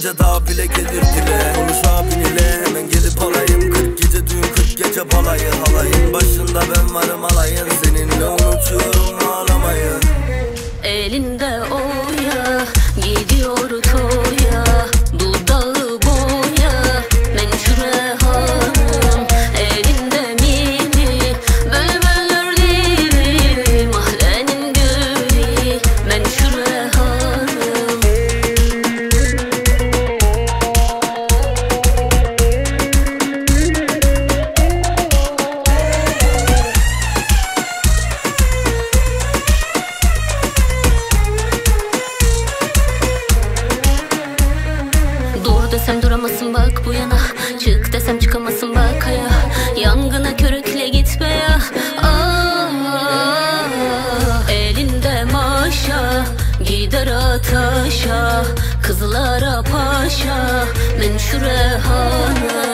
gece daha bile gelir dile. Konuş abin ile hemen gelip alayım. 40 gece düğün 40 gece balayı. Halayın başında ben varım alayın. Seninle unutuyorum ağlamayı. Elinde oya gidiyor toya, dudağı boya menşure hanım. Elinde mini bülbüldür dili, mahallenin gülü menşure hanım. Dur desem duramazsın bak bu yana, çık desem çıkamazsın bak aya. Yangına körükle git be ya. Elinde maşa gider ataşa, kızlara paşa menşure hanım.